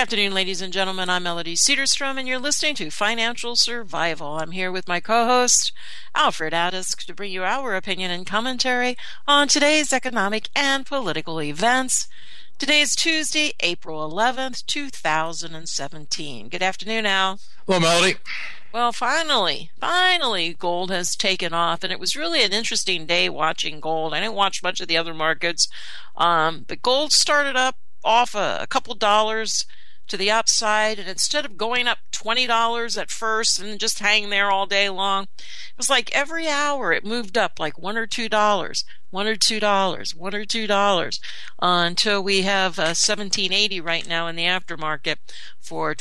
afternoon, ladies and gentlemen. I'm Melody Cedarstrom, and you're listening to Financial Survival. I'm here with my co-host, Alfred Addis, to bring you our opinion and commentary on today's economic and political events. Today is Tuesday, April 11th, 2017. Good afternoon, Al. Hello, Melody. Well, finally, gold has taken off, and it was really an interesting day watching gold. I didn't watch much of the other markets, but gold started off a couple dollars to the upside, and instead of going up $20 at first and just hang there all day long, it was like every hour it moved up like $1 or $2, $1 or $2, $1 or $2, until we have 1780 right now in the aftermarket for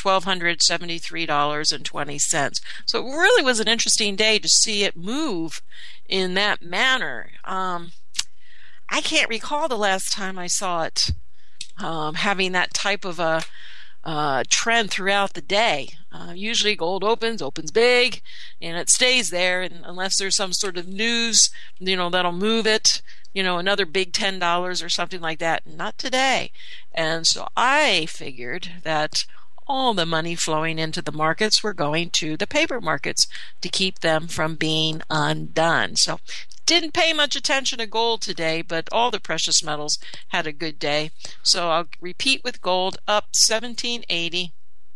$1,273.20. So it really was an interesting day to see it move in that manner. I can't recall the last time I saw it having that type of a trend throughout the day. Usually gold opens big, and it stays there, and unless there's some sort of news, that'll move it, another big $10 or something like that. Not today. And so I figured that all the money flowing into the markets were going to the paper markets to keep them from being undone. So didn't pay much attention to gold today, but all the precious metals had a good day. So I'll repeat with gold, up 1780,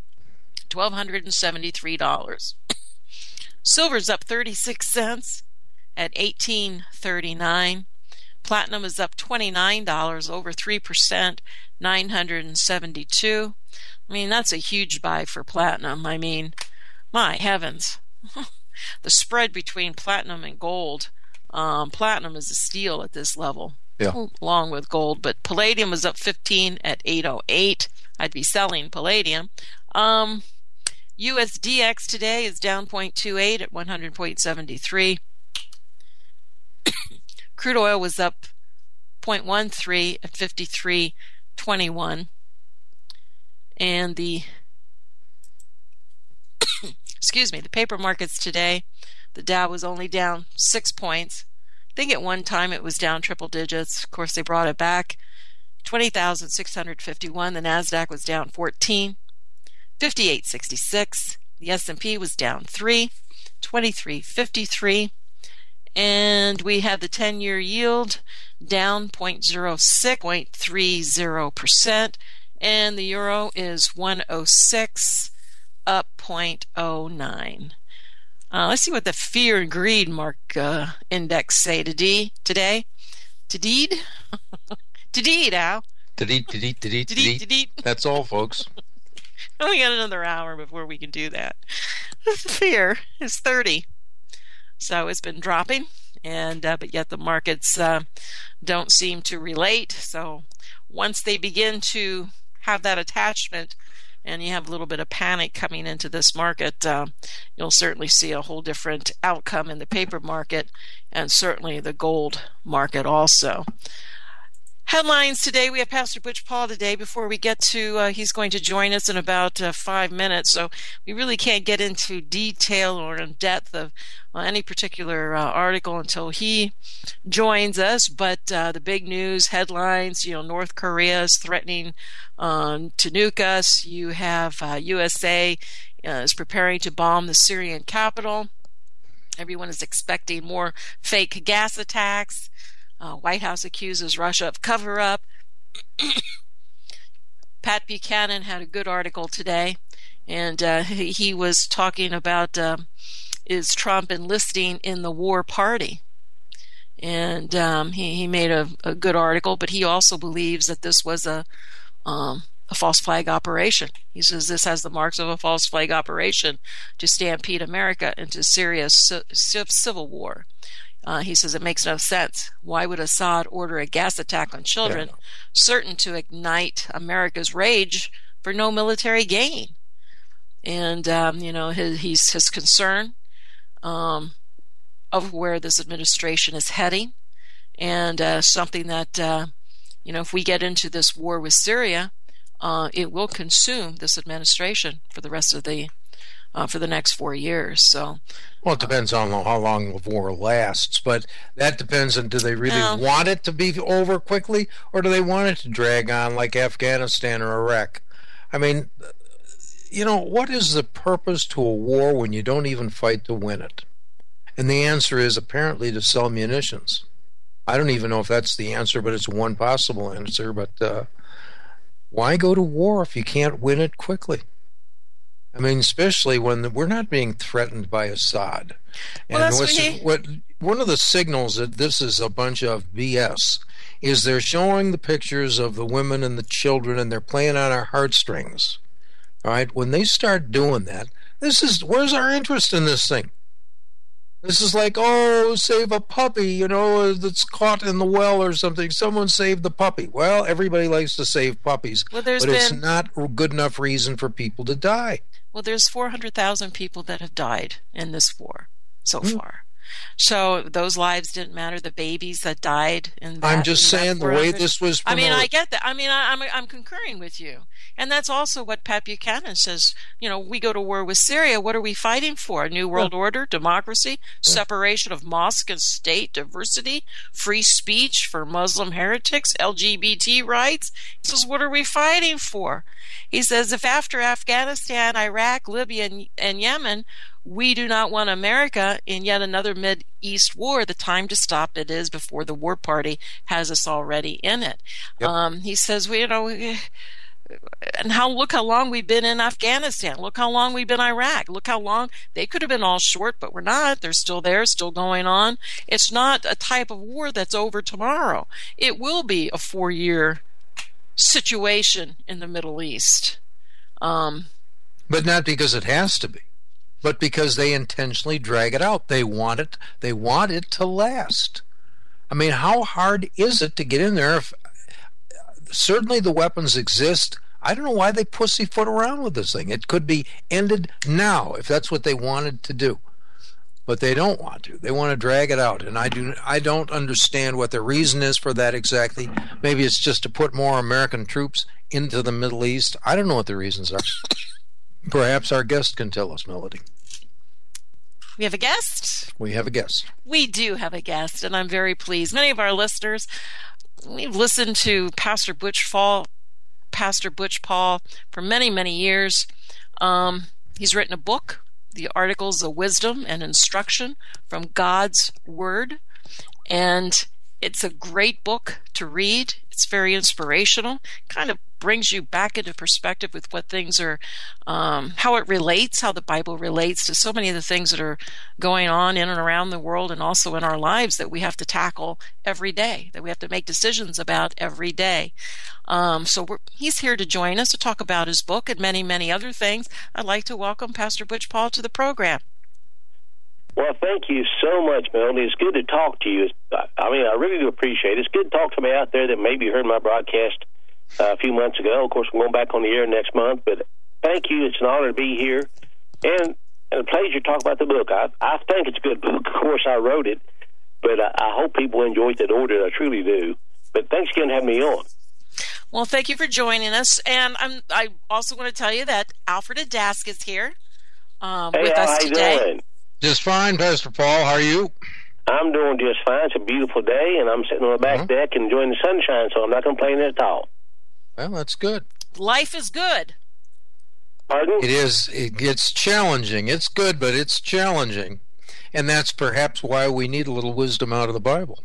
$1,273. Silver's up 36 cents at 1839. Platinum is up $29, over 3%, 972. I mean, that's a huge buy for platinum. I mean, my heavens. The spread between platinum and gold. Platinum is a steal at this level, along with gold. But palladium was up 15 at 808. I'd be selling palladium. USDX today is down 0.28 at 100.73. Crude oil was up 0.13 at 53.21. And the the paper markets today, the Dow was only down 6 points. I think at one time it was down triple digits. Of course, they brought it back. 20,651. The NASDAQ was down 14. 58.66. The S&P was down 3. 23.53. And we have the 10-year yield down 0.06, 0.30%. And the euro is 106, up 0.09. Let's see what the fear and greed index say today. Today, Al. Today. That's all, folks. We got another hour before we can do that. Fear is 30. So it's been dropping, and but yet the markets don't seem to relate. So once they begin to have that attachment, and you have a little bit of panic coming into this market, you'll certainly see a whole different outcome in the paper market, and certainly the gold market also. Headlines today. We have Pastor Butch Paul today. Before we get to, he's going to join us in about 5 minutes, so we really can't get into detail or in depth of any particular article until he joins us. But the big news headlines, North Korea is threatening to nuke us. You have USA is preparing to bomb the Syrian capital. Everyone is expecting more fake gas attacks. White House accuses Russia of cover-up. Pat Buchanan had a good article today, and he was talking about is Trump enlisting in the war party. And he made a good article, but he also believes that this was a false flag operation. He says this has the marks of a false flag operation to stampede America into Syria's civil war. He says it makes no sense. Why would Assad order a gas attack on children, certain to ignite America's rage for no military gain? And, his concern of where this administration is heading, and something that, if we get into this war with Syria, it will consume this administration for the rest of the for the next 4 years. So, well, it depends on how long the war lasts, but that depends on, do they really want it to be over quickly, or do they want it to drag on like Afghanistan or Iraq? I mean, what is the purpose to a war when you don't even fight to win it? And the answer is apparently to sell munitions. I don't even know if that's the answer, but it's one possible answer. But why go to war if you can't win it quickly? I mean, especially when we're not being threatened by Assad. And one of the signals that this is a bunch of BS is they're showing the pictures of the women and the children, and they're playing on our heartstrings. All right? When they start doing that, where's our interest in this thing? This is like, save a puppy, that's caught in the well or something. Someone saved the puppy. Well, everybody likes to save puppies, but it's not a good enough reason for people to die. Well, there's 400,000 people that have died in this war so far. So those lives didn't matter. The babies that died in that. I'm just saying the way this was promoted. I mean, I get that. I mean, I'm concurring with you. And that's also what Pat Buchanan says. We go to war with Syria. What are we fighting for? A new world order, democracy, separation of mosque and state, diversity, free speech for Muslim heretics, LGBT rights. He says, what are we fighting for? He says, if after Afghanistan, Iraq, Libya, and Yemen, we do not want America in yet another Mid-East war, the time to stop it is before the war party has us already in it. Yep. He says, look how long we've been in Afghanistan. Look how long we've been in Iraq. Look how long they could have been all short, but we're not. They're still there, still going on. It's not a type of war that's over tomorrow. It will be a 4-year situation in the Middle East. But not because it has to be, but because they intentionally drag it out. They want it to last. I mean, how hard is it to get in there? Certainly the weapons exist. I don't know why they pussyfoot around with this thing. It could be ended now if that's what they wanted to do. But they don't want to. They want to drag it out. And I don't understand what the reason is for that exactly. Maybe it's just to put more American troops into the Middle East. I don't know what the reasons are. Perhaps our guest can tell us, Melody. We have a guest? We have a guest. We do have a guest, and I'm very pleased. Many of our listeners, we've listened to Pastor Butch Paul for many, many years. He's written a book, The Articles of Wisdom and Instruction from God's Word, and it's a great book to read. It's very inspirational, kind of brings you back into perspective with what things are, how it relates, how the Bible relates to so many of the things that are going on in and around the world and also in our lives that we have to tackle every day, that we have to make decisions about every day. He's here to join us to talk about his book and many, many other things. I'd like to welcome Pastor Butch Paul to the program. Well, thank you so much, Melanie. It's good to talk to you. I really do appreciate it. It's good to talk to somebody out there that maybe heard my broadcast a few months ago. Of course, we're going back on the air next month, but thank you. It's an honor to be here, and a pleasure to talk about the book. I think it's a good book. Of course, I wrote it, but I hope people enjoy it that ordered it. I truly do. But thanks again for having me on. Well, thank you for joining us, and I also want to tell you that Alfred Adask is here with us today. Doing? Just fine, Pastor Paul. How are you? I'm doing just fine. It's a beautiful day, and I'm sitting on the back deck enjoying the sunshine, so I'm not complaining at all. Well, that's good. Life is good. Pardon? It is. It gets challenging. It's good, but it's challenging. And that's perhaps why we need a little wisdom out of the Bible.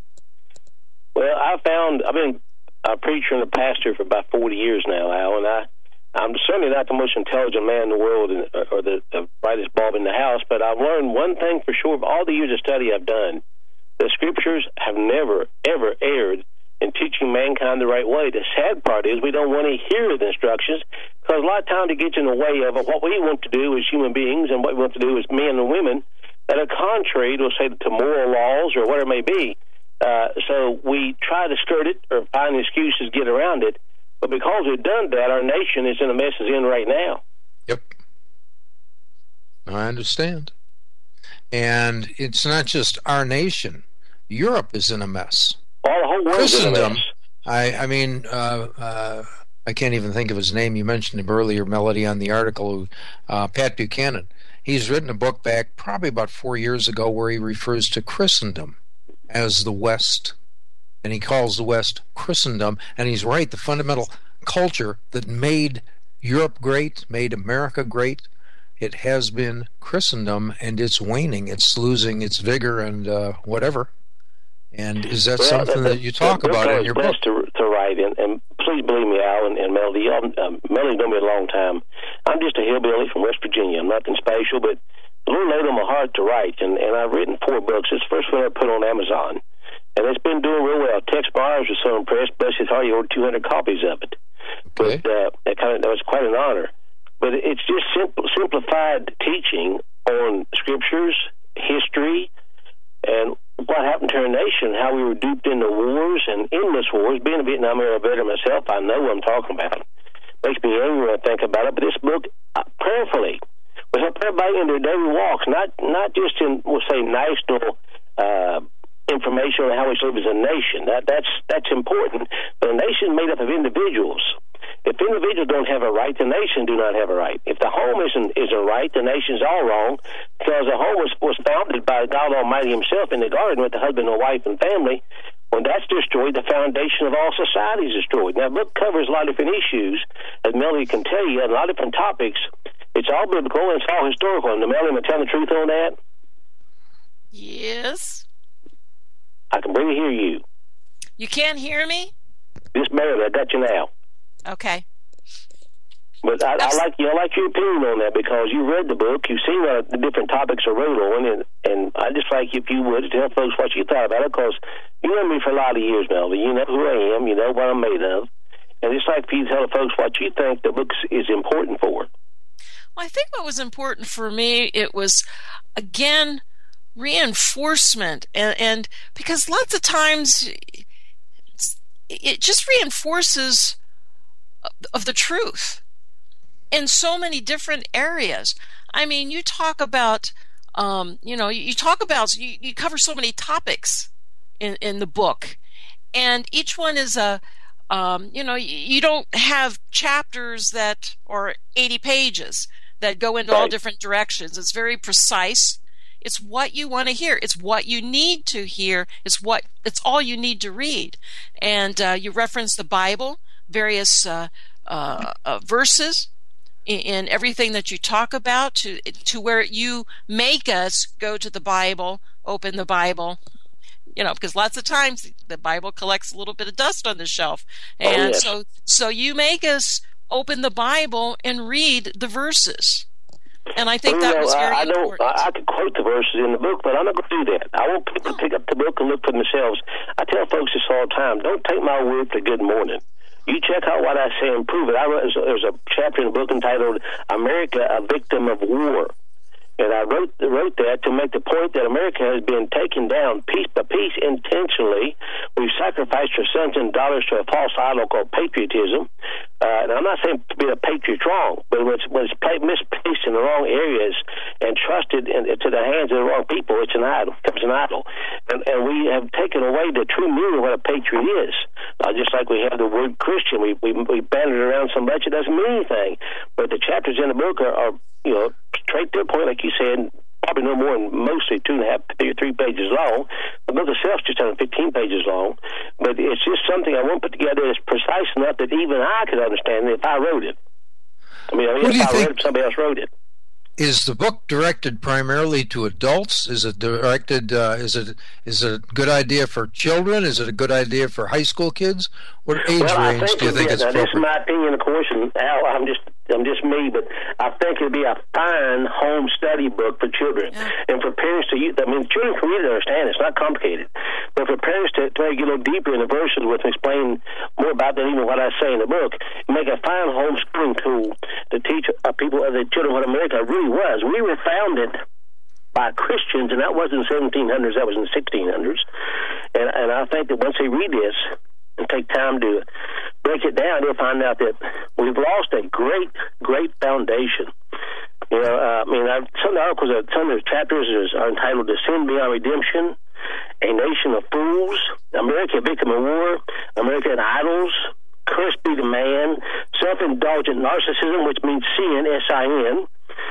Well, I've been a preacher and a pastor for about 40 years now, Al, and I'm certainly not the most intelligent man in the world or the brightest bulb in the house, but I've learned one thing for sure. Of all the years of study I've done, the Scriptures have never, ever erred in teaching mankind the right way. The sad part is we don't want to hear the instructions because a lot of times it gets in the way of what we want to do as human beings and what we want to do as men and women that are contrary to, say, to moral laws or whatever it may be. So we try to skirt it or find excuses to get around it. But because we've done that, our nation is in the mess it's in right now. Yep. I understand. And it's not just our nation. Europe is in a mess. All the whole world is in a mess. I can't even think of his name. You mentioned him earlier, Melody, on the article, Pat Buchanan. He's written a book back probably about 4 years ago where he refers to Christendom as the West. And he calls the West Christendom, and he's right. The fundamental culture that made Europe great, made America great. It has been Christendom, and it's waning. It's losing its vigor and whatever. And is that something that you talk about in your book? To write, and please believe me, Al and Melody. Melody known me a long time. I'm just a hillbilly from West Virginia. I'm nothing special, but the Lord laid on my heart to write, and I've written 4 books. It's the first one I put on Amazon, and it's been doing real well. Tex Myers was so impressed, bless his heart, he ordered 200 copies of it. Okay. But that was quite an honor. But it's just simplified teaching on scriptures, history, and what happened to our nation, how we were duped into wars and endless wars. Being a Vietnam era veteran myself, I know what I'm talking about. Makes me angry when I think about it. But this book, prayerfully, will help everybody in their daily walks, not just in, we'll say, national information on how we live as a nation. That's important. But a nation is made up of individuals. If individuals don't have a right, the nation do not have a right. If the home isn't right, the nation's all wrong, because the home was founded by God Almighty himself in the garden with the husband and wife and family. When that's destroyed, the foundation of all society is destroyed. Now, the book covers a lot of different issues, as Melody can tell you, and a lot of different topics. It's all biblical and it's all historical. And Melody, am I telling the truth on that? Yes. I can barely hear you. You can't hear me? Just barely. I got you now. Okay. But I like your opinion on that, because you read the book, you've seen the different topics I wrote on, and I just like if you would tell folks what you thought about it, because you know me for a lot of years, Melvin. You know who I am, you know what I'm made of, and it's like for you to tell folks what you think the book is important for. Well, I think what was important for me, it was, again, reinforcement, and because lots of times it just reinforces of the truth in so many different areas. I mean, you talk about, you cover so many topics in the book, and each one is you don't have chapters that are 80 pages that go into all different directions. It's very precise. It's what you want to hear. It's what you need to hear. It's all you need to read. And you reference the Bible, various verses in everything that you talk about, to where you make us go to the Bible, open the Bible, because lots of times the Bible collects a little bit of dust on the shelf, and so you make us open the Bible and read the verses. And I think that was very important. I could quote the verses in the book, but I'm not going to do that. I want people to pick up the book and look for themselves. I tell folks this all the time: don't take my word for good morning. You check out what I say and prove it. There's a chapter in the book entitled "America, a Victim of War," and I wrote that to make the point that America has been taken down piece by piece intentionally. We've sacrificed our sons and daughters to a false idol called patriotism. And I'm not saying to be a patriot's wrong, but when it's misplaced in the wrong areas and trusted to the hands of the wrong people, it's an idol. It becomes an idol. And we have taken away the true meaning of what a patriot is. Just like we have the word Christian, we bandied it around so much it doesn't mean anything. But the chapters in the book are straight to the point, like you said, probably no more than mostly 2.5 or 3 pages long. The book itself is just under 15 pages long, but it's just something I want to put together that's precise enough that even I could understand it if I wrote it. I mean, if I wrote it, somebody else wrote it. Is the book directed primarily to adults? Is it directed? Is it a good idea for children? Is it a good idea for high school kids? What age range do you think is appropriate? This is my opinion, of course, and Al, I'm just me, but I think it'd be a fine home study book for children and for parents to use. I mean, children can read it and understand. It's not complicated, but for parents to get a little deeper in the verses with and explain more about than even what I say in the book, make a fine homeschooling tool to teach the children what America really was. We were founded by Christians, and that wasn't the 1700s, that was in the 1600s. And I think that once they read this and take time to break it down, they'll find out that we've lost a great, great foundation. Some of the articles, some of the chapters are entitled "To Sin Beyond Redemption," "A Nation of Fools," "America, a Victim of War," "American Idols," "Cursed be the Man," "Self-Indulgent Narcissism," which means sin, S-I-N,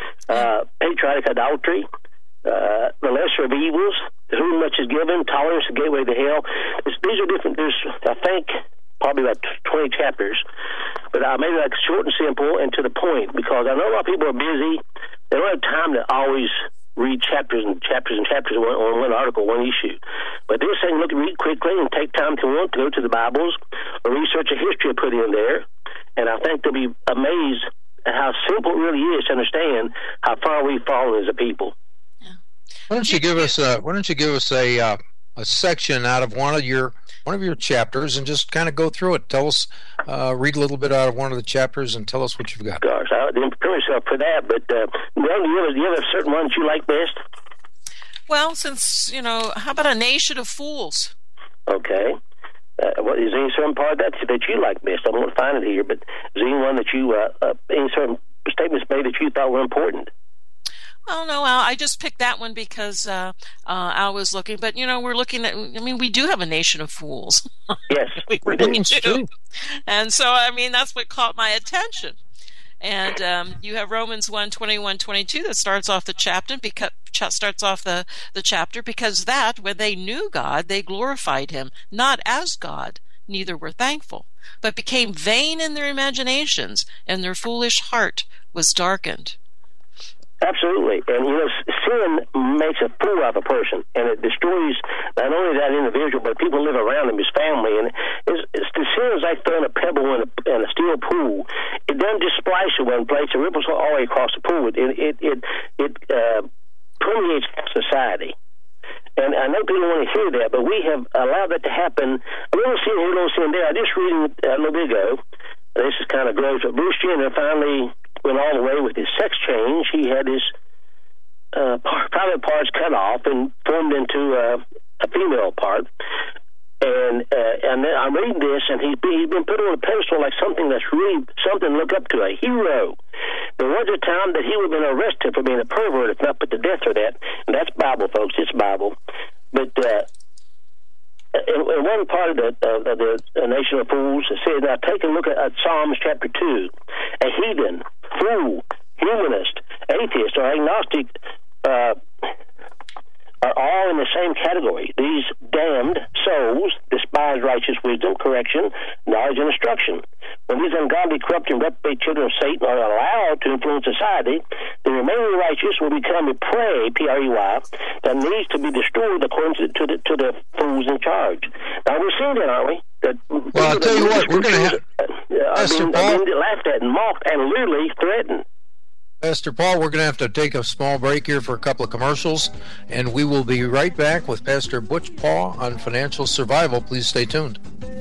"Patriotic Idolatry," "The Lesser of Evils," "To Whom Much is Given," "Tolerance, the Gateway to Hell." These are different. I think probably about 20 chapters. But I made it like short and simple and to the point, because I know a lot of people are busy. They don't have time to always read chapters and chapters and chapters on one article, one issue. But this thing, read quickly and take time to want to go to the Bibles or research a history I put in there. And I think they'll be amazed at how simple it really is to understand how far we've fallen as a people. Why don't you give us a section out of one of your chapters and just kind of go through it? Tell us, read a little bit out of one of the chapters and tell us what you've got. Gosh, I didn't prepare myself for that, but Mel, do you have a certain one that you like best? Well, since, how about A Nation of Fools? Okay. Is there any certain part of that you like best? I won't find it here, but is there any one that you, any certain statements made that you thought were important? Well, no, I just picked that one because Al was looking. But, we're looking at, we do have a nation of fools. Yes, we really do. And so, that's what caught my attention. And you have Romans 1:21-22 that starts off the chapter because that when they knew God, they glorified him, not as God, neither were thankful, but became vain in their imaginations, and their foolish heart was darkened. Absolutely. And, sin makes a fool of a person, and it destroys not only that individual, but people who live around him, his family. And it's the sin is like throwing a pebble in a steel pool. It doesn't just splash in one place. It ripples all the way across the pool. It permeates society. And I know people want to hear that, but we have allowed that to happen. A little sin here, a little sin there. I just read a little bit ago. This is kind of gross, but Bruce Jenner finally went all the way with his sex change. He had his private parts cut off and formed into a female part. And then I'm reading this, and he's been put on a pedestal like something that's really something to look up to, a hero. There was a time that he would have been arrested for being a pervert, if not put to death for that. And that's Bible, folks. It's Bible. But in one part of the Nation of Fools, it says, now take a look at Psalms chapter 2. A heathen, fool, humanist, atheist, or agnostic are all in the same category. These damned souls despise righteous wisdom, correction, knowledge, and instruction. When these ungodly, corrupt, and reprobate children of Satan are allowed to influence society, the remaining righteous will become a prey, P-R-E-Y, that needs to be destroyed according to the fools in charge. Now, we're seeing that, aren't we? Well, I'll tell you what, we're going to have... Pastor Paul? Laughed at and mocked and literally threatened. Pastor Paul, we're going to have to take a small break here for a couple of commercials, and we will be right back with Pastor Butch Paul on financial survival. Please stay tuned.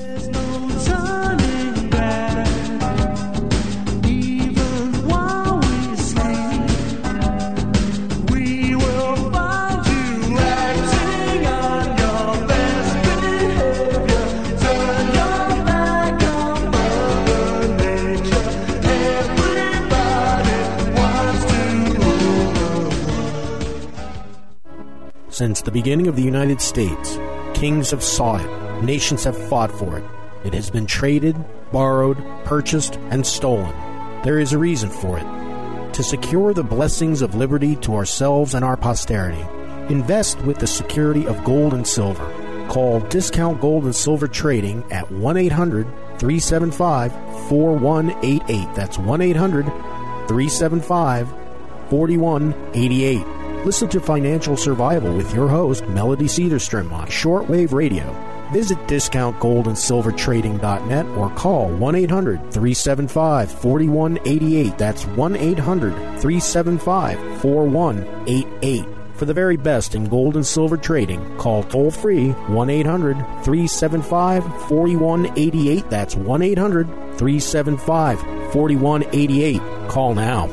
Since the beginning of the United States, kings have sought it, nations have fought for it. It has been traded, borrowed, purchased, and stolen. There is a reason for it. To secure the blessings of liberty to ourselves and our posterity, invest with the security of gold and silver. Call Discount Gold and Silver Trading at 1-800-375-4188. That's 1-800-375-4188. Listen to Financial Survival with your host, Melody Cedarstrom, on shortwave radio. Visit discountgoldandsilvertrading.net or call 1-800-375-4188. That's 1-800-375-4188. For the very best in gold and silver trading, call toll-free 1-800-375-4188. That's 1-800-375-4188. Call now.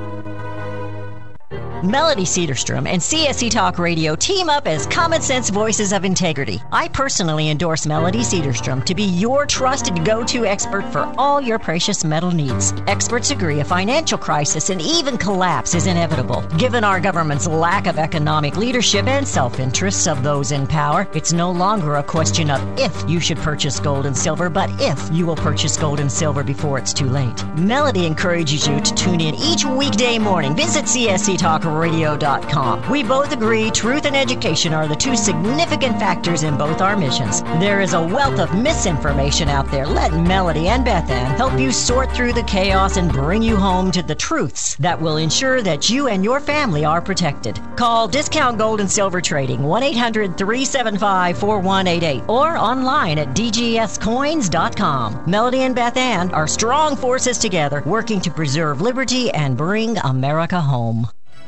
Melody Cedarstrom and CSC Talk Radio team up as Common Sense Voices of Integrity. I personally endorse Melody Cedarstrom to be your trusted go-to expert for all your precious metal needs. Experts agree a financial crisis and even collapse is inevitable. Given our government's lack of economic leadership and self-interests of those in power, it's no longer a question of if you should purchase gold and silver, but if you will purchase gold and silver before it's too late. Melody encourages you to tune in each weekday morning. Visit CSC Talk KingsofScienceRadio.com. We both agree truth and education are the two significant factors in both our missions. There is a wealth of misinformation out there. Let Melody and Beth Ann help you sort through the chaos and bring you home to the truths that will ensure that you and your family are protected. Call Discount Gold and Silver Trading 1-800-375-4188 or online at dgscoins.com. Melody and Beth Ann are strong forces together working to preserve liberty and bring America home.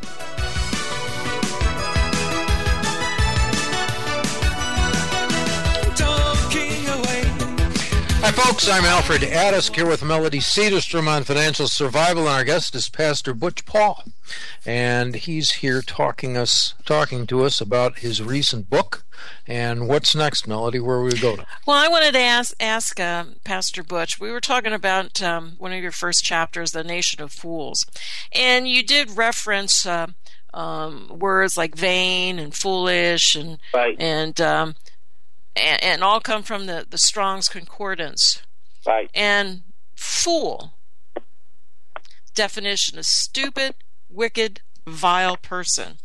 Hi, folks. I'm Alfred Addisk here with Melody Cedarstrom on Financial Survival, and our guest is Pastor Butch Paul, and he's here talking to us about his recent book. And what's next, Melody? Where will we go to? Well, I wanted to ask Pastor Butch. We were talking about one of your first chapters, The Nation of Fools, and you did reference words like vain and foolish, and right. And all come from the Strong's Concordance. Right. And fool, definition is stupid, wicked, vile person.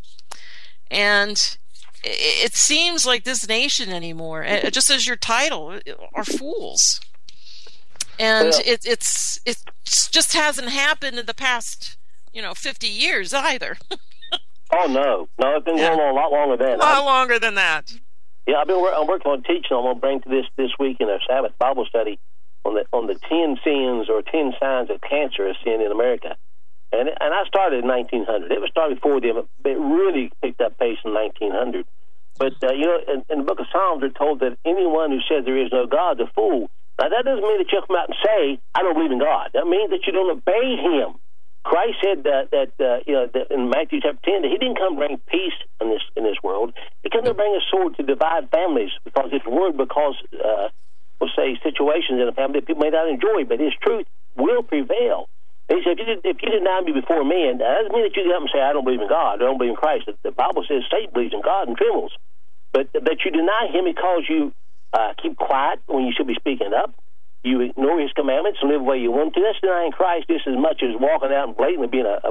And it seems like this nation anymore, just as your title, are fools. And it just hasn't happened in the past, 50 years either. Oh, no. No, it's been going on a lot longer than that. A lot longer than that. Yeah, I'm working on teaching. I'm going to bring to this week in our Sabbath Bible study on the 10 sins or 10 signs of cancerous sin in America. And I started in 1900. It was started before them. It really picked up pace in 1900. But, in the book of Psalms, we're told that anyone who says there is no God is a fool. Now, that doesn't mean that you come out and say, I don't believe in God. That means that you don't obey Him. Christ said that in Matthew chapter 10 that He didn't come to bring peace in this world. He came to bring a sword to divide families, because His word we'll say situations in a family that people may not enjoy, but His truth will prevail. And He said, if you deny me before men, that doesn't mean that you get up and say, I don't believe in God, I don't believe in Christ. The Bible says Satan believes in God and trembles. But you deny Him because you keep quiet when you should be speaking up. You ignore His commandments and live the way you want to. That's denying Christ just as much as walking out and blatantly being a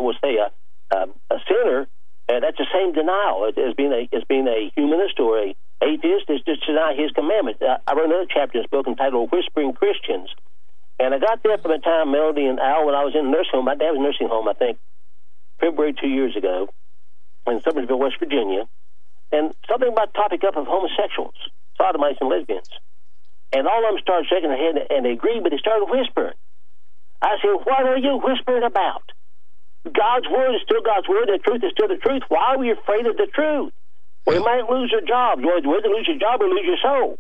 sinner. And that's the same denial as being a humanist or a atheist. Is just to deny His commandments. I wrote another chapter in this book entitled "Whispering Christians," and I got there from the time Melody and Al, when I was in the nursing home. My dad was in a nursing home, I think, February 2 years ago, in Summersville, West Virginia, and something about the topic up of homosexuals, sodomites, and lesbians. And all of them started shaking their head, and they agreed, but they started whispering. I said, what are you whispering about? God's word is still God's word. The truth is still the truth. Why are we afraid of the truth? Well, you might lose your job. You whether lose your job or lose your soul.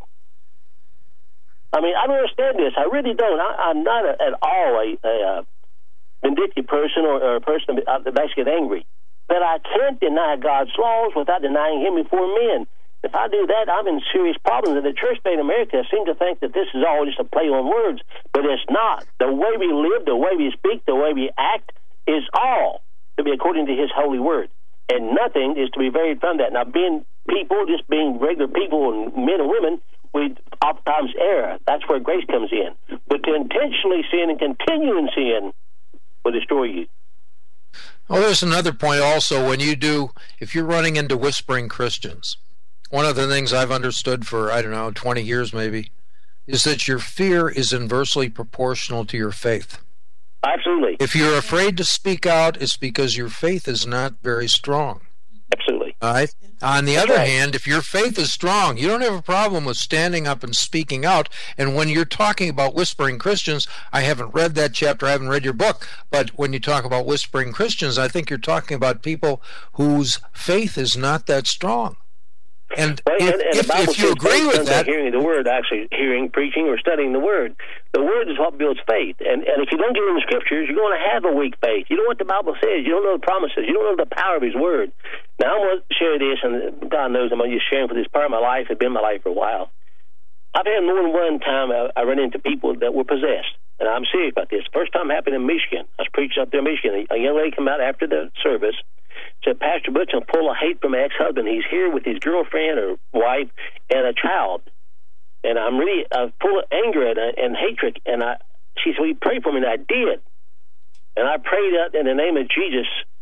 I mean, I don't understand this. I really don't. I'm not at all a vindictive person or a person that makes get angry. But I can't deny God's laws without denying Him before men. If I do that, I'm in serious problems. And the church in America seem to think that this is all just a play on words, but it's not. The way we live, the way we speak, the way we act is all to be according to His holy word. And nothing is to be varied from that. Now, being people, just being regular people and men and women, we oftentimes err. That's where grace comes in. But to intentionally sin and continue in sin will destroy you. Well, there's another point also. If you're running into whispering Christians, one of the things I've understood for, 20 years maybe, is that your fear is inversely proportional to your faith. Absolutely. If you're afraid to speak out, it's because your faith is not very strong. Absolutely. All right? On the other hand, if your faith is strong, you don't have a problem with standing up and speaking out. And when you're talking about whispering Christians, I haven't read that chapter, I haven't read your book, but when you talk about whispering Christians, I think you're talking about people whose faith is not that strong. And if you agree with that, hearing the word, actually hearing, preaching, or studying the word is what builds faith. And if you don't get in the scriptures, you're going to have a weak faith. You know what the Bible says. You don't know the promises. You don't know the power of His word. Now I'm going to share this, and God knows I'm going to just share for this part of my life. It's been my life for a while. I've had more than one time I run into people that were possessed, and I'm serious about this. First time happened in Michigan. I was preaching up there in Michigan. A young lady came out after the service. Said, Pastor Butch, I'm full of hate from my ex-husband. He's here with his girlfriend or wife and a child. And I'm really full of anger and hatred. And she said, will you pray for me? And I did. And I prayed out in the name of Jesus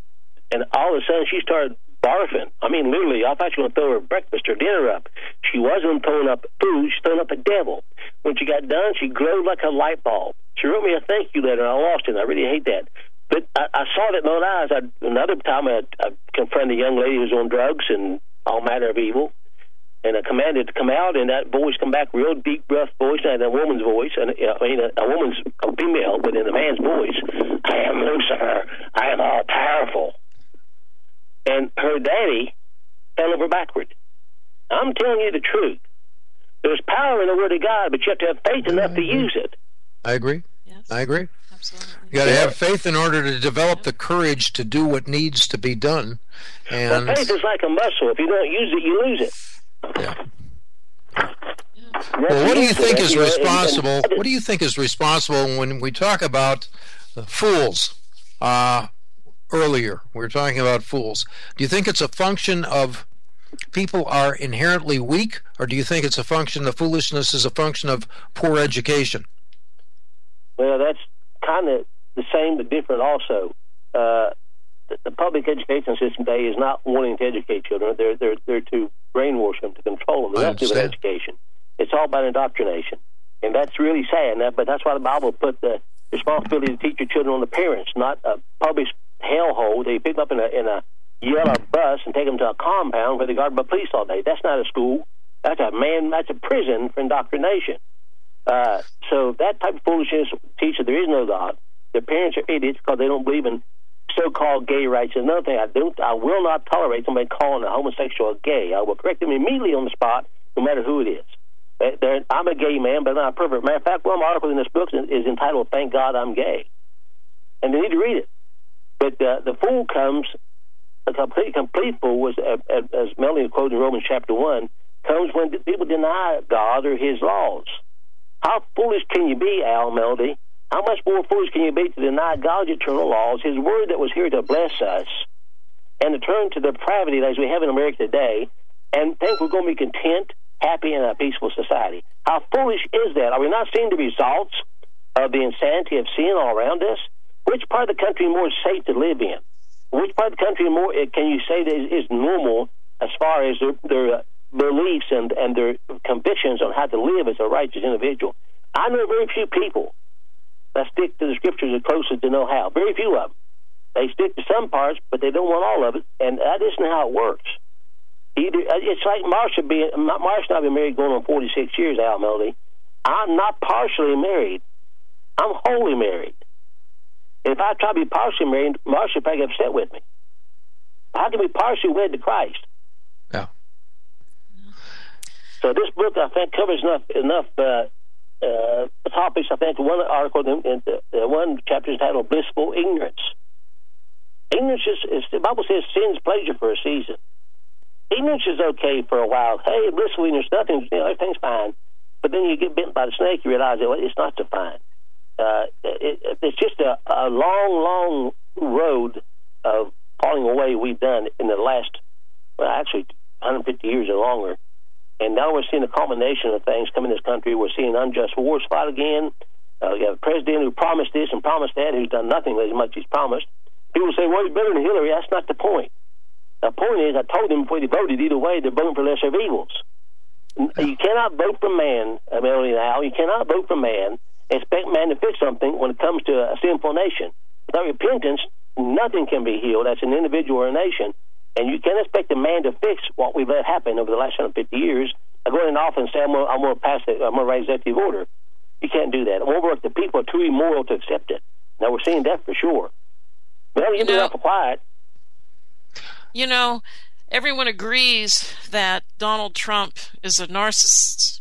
And all of a sudden, she started barfing. I mean, literally, I thought she was going to throw her breakfast or dinner up. She wasn't throwing up food. She was throwing up the devil. When she got done, she glowed like a light bulb. She wrote me a thank you letter, and I lost it. I really hate that. But I saw that in my own eyes. Another time, I confronted a young lady who was on drugs and all manner of evil. And I commanded to come out, and that voice come back, real deep, rough voice, and a woman's voice, and a female, but in a man's voice. I am Lucifer. I am all powerful. And her daddy fell over backward. I'm telling you the truth. There's power in the Word of God, but you have to have faith enough to use it. I agree. Yes. I agree. Absolutely. You got to have faith in order to develop the courage to do what needs to be done. And faith is like a muscle. If you don't use it, you lose it. Yeah. Well, what do you think is responsible? What do you think is responsible when we talk about fools? Earlier, we were talking about fools. Do you think it's a function of people are inherently weak, or do you think it's a function of foolishness is a function of poor education? Well, that's kind of the same but different also. The public education system today is not wanting to educate children. They're to brainwash them, to control them. They have to do with education. It's all about indoctrination. And that's really sad. But that's why the Bible put the responsibility to teach your children on the parents, not a public hellhole. They pick them up in a yellow bus and take them to a compound where they're guarded by police all day. That's not a school. That's a prison for indoctrination. So that type of foolishness teaches there is no God. Their parents are idiots because they don't believe in so-called gay rights. And another thing, I will not tolerate somebody calling a homosexual gay. I will correct them immediately on the spot, no matter who it is. I'm a gay man, but I'm not a pervert. Matter of fact, one of my articles in this book is entitled "Thank God I'm Gay," and they need to read it. But the fool comes, a complete fool, was as Melanie quoted in Romans chapter 1, comes when people deny God or His laws. How foolish can you be, Al, Melody? How much more foolish can you be to deny God's eternal laws, His word that was here to bless us, and to turn to the depravity as we have in America today, and think we're going to be content, happy, in a peaceful society? How foolish is that? Are we not seeing the results of the insanity of sin all around us? Which part of the country is more safe to live in? Which part of the country more can you say that is normal as far as their beliefs and their convictions on how to live as a righteous individual? I know very few people that stick to the scriptures as closest to know how. Very few of them. They stick to some parts, but they don't want all of it, and that isn't how it works. It's like Marsha and I've been married going on 46 years, Al, Melody. I'm not partially married. I'm wholly married. And if I try to be partially married, Marsha would probably get upset with me. How can we partially wed to Christ? Yeah. So this book, I think, covers enough topics. I think one article in one chapter is titled "Blissful Ignorance." Ignorance is the Bible says sin's pleasure for a season. Ignorance is okay for a while. Hey, blissful ignorance, nothing, everything's fine. But then you get bitten by the snake, you realize that it's not so fine. It's just a long road of falling away we've done in the last, actually 150 years or longer. And now we're seeing a culmination of things come in this country. We're seeing unjust wars fought again. We have a president who promised this and promised that, who's done nothing as much as he's promised. People say, well, he's better than Hillary. That's not the point. The point is, I told them before they voted, either way, they're voting for lesser of evils. You cannot vote for man, Melanie and Al. You cannot vote for man and expect man to fix something when it comes to a sinful nation. Without repentance, nothing can be healed. That's an individual or a nation. And you can't expect a man to fix what we've let happen over the last 150 years. I go in off and say, I'm going to pass it, I'm going to raise executive order. You can't do that. Moreover, the people are too immoral to accept it. Now, we're seeing that for sure. Well, you be awful quiet. You know, everyone agrees that Donald Trump is a narcissist.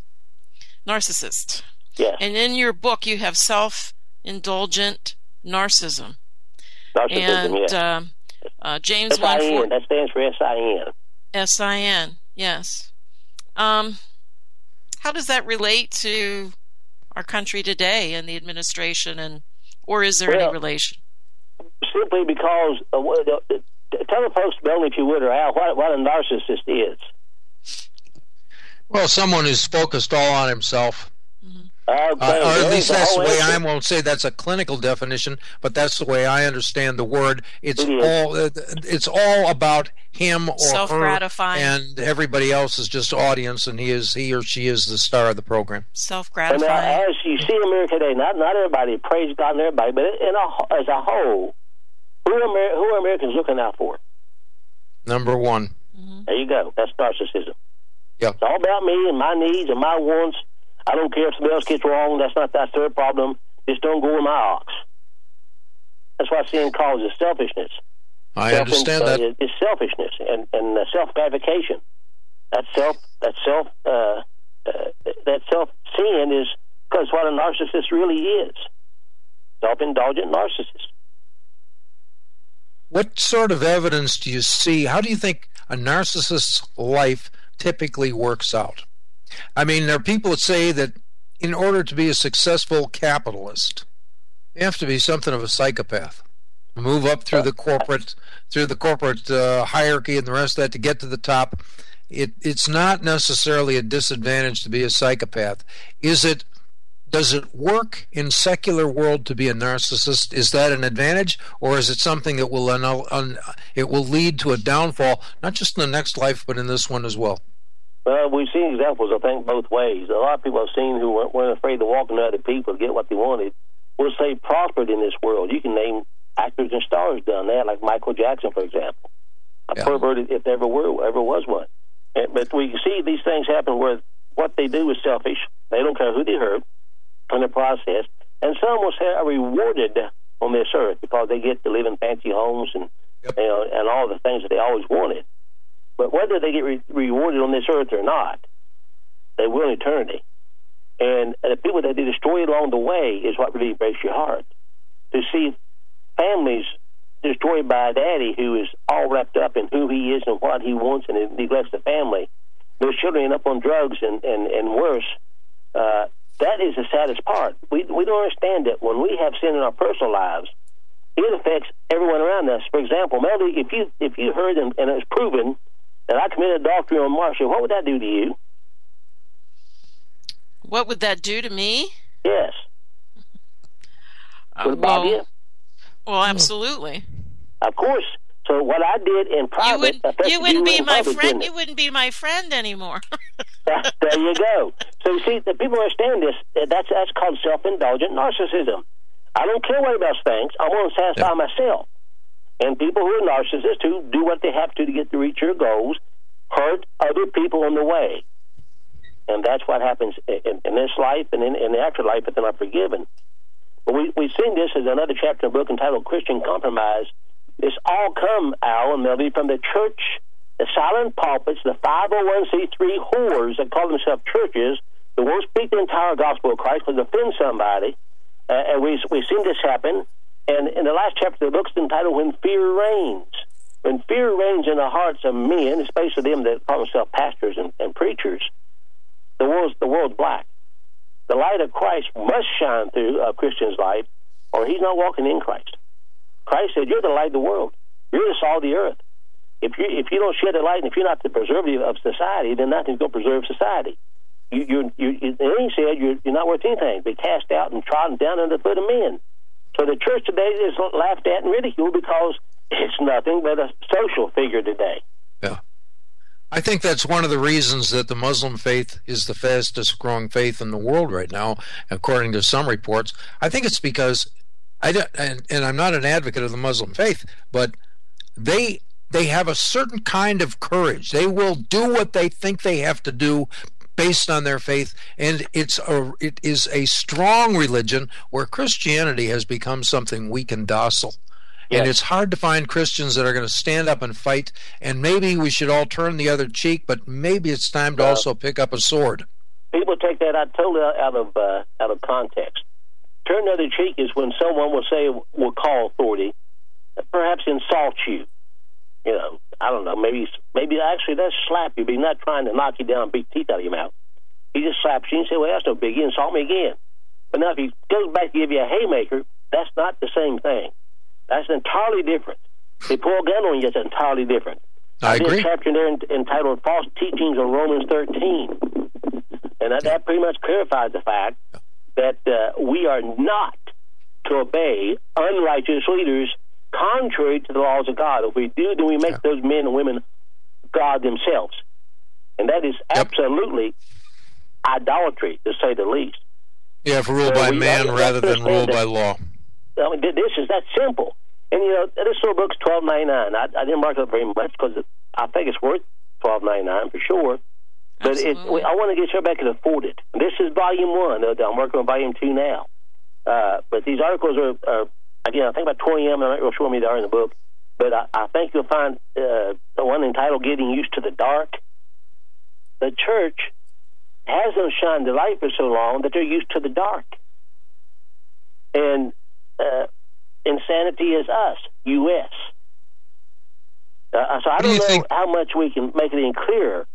Yes. And in your book, you have self-indulgent narcissism. Narcissism, and, James S-I-N, that stands for S-I-N. S-I-N, yes. How does that relate to our country today and the administration, or is there any relation? Simply because, tell the folks, Bill, if you would, or Al, what a narcissist is. Well, someone who's focused all on himself. Mm-hmm. Or at least that's the way I won't say that's a clinical definition, but that's the way I understand the word. It's all about him or self-gratifying, her, and everybody else is just audience, and he or she is the star of the program. Self-gratifying. And as you see America today, not everybody, praise God and everybody, but as a whole, who are Americans looking out for? Number one. Mm-hmm. There you go. That's narcissism. Yeah. It's all about me and my needs and my wants. I don't care if somebody else gets wrong. That's their problem. Just don't go with my ox. That's why sin causes selfishness. I understand that. It's selfishness and self-gratification. That self sin is because what a narcissist really is. Self-indulgent narcissist. What sort of evidence do you see? How do you think a narcissist's life typically works out? I mean, there are people that say that in order to be a successful capitalist, you have to be something of a psychopath. Move up through the corporate hierarchy and the rest of that to get to the top. It's not necessarily a disadvantage to be a psychopath. Does it work in secular world to be a narcissist? Is that an advantage, or is it something that will lead to a downfall, not just in the next life, but in this one as well? Well, we've seen examples, I think, both ways. A lot of people I've seen who weren't afraid to walk into other people to get what they wanted will say prospered in this world. You can name actors and stars done that, like Michael Jackson, for example. A pervert, if there ever was one. But we can see these things happen where what they do is selfish. They don't care who they hurt in the process. And some will say are rewarded on this earth because they get to live in fancy homes and and all the things that they always wanted. But whether they get rewarded on this earth or not, they will in eternity. And the people that they destroy along the way is what really breaks your heart. To see families destroyed by a daddy who is all wrapped up in who he is and what he wants and neglects the family, their children end up on drugs and worse, that is the saddest part. We don't understand that when we have sin in our personal lives, it affects everyone around us. For example, Melody, if you heard and it's proven that I committed adultery on Marcia, what would that do to you? What would that do to me? Yes. Would it bother you? Well, absolutely. Of course. So what I did in private, you wouldn't be my friend. You wouldn't be my friend anymore. There you go. So you see, the people understand this. That's called self-indulgent narcissism. I don't care what else thinks. I want to satisfy myself. And people who are narcissists who do what they have to get to reach their goals hurt other people on the way. And that's what happens in this life and in the afterlife if they're not forgiven. But we've seen this as another chapter in a book entitled Christian Compromise. This all come, Al and Melody, from the church, the silent pulpits, the 501c3 whores that call themselves churches, that won't speak the entire gospel of Christ but offend somebody. And we've seen this happen. And in the last chapter of the book is entitled When Fear Reigns. When fear reigns in the hearts of men, especially them that call themselves pastors and preachers, the world's black. The light of Christ must shine through a Christian's life, or he's not walking in Christ. Christ said, "You're the light of the world. You're the salt of the earth. If you don't shed the light, and if you're not the preservative of society, then nothing's going to preserve society. And he said, you're not worth anything. Be cast out and trodden down under the foot of men." So the church today is laughed at and ridiculed because it's nothing but a social figure today. Yeah. I think that's one of the reasons that the Muslim faith is the fastest growing faith in the world right now, according to some reports. I think it's because, and I'm not an advocate of the Muslim faith, but they have a certain kind of courage. They will do what they think they have to do based on their faith, and it is a strong religion where Christianity has become something weak and docile. Yes. And it's hard to find Christians that are going to stand up and fight, and maybe we should all turn the other cheek, but maybe it's time to also pick up a sword. People take that totally out of context. Turn the other cheek is when someone will call authority, perhaps insult you. You know, I don't know, maybe actually that's slap you, but he's not trying to knock you down and beat teeth out of your mouth. He just slaps you and says, "Well, that's no big, you insult me again." But now if he goes back to give you a haymaker, that's not the same thing. That's entirely different. They pull a gun on you, it's entirely different. I agree. There's a chapter there entitled False Teachings of Romans 13. And that pretty much clarifies the fact that we are not to obey unrighteous leaders contrary to the laws of God. If we do, then we make those men and women God themselves. And that is absolutely idolatry, to say the least. Yeah, if ruled by man rather than ruled by law. I mean, this is that simple. And, this little book's $12.99. I didn't mark it up very much because I think it's worth $12.99 for sure. But I want to get sure everybody can afford it. And this is volume 1. I'm working on volume 2 now. But these articles are again, I think about 20 of them. I'm not real sure how many there are in the book. But I think you'll find the one entitled Getting Used to the Dark. The church has them shine the light for so long that they're used to the dark. And insanity is us, U.S. So I don't know how much we can make it any clearer.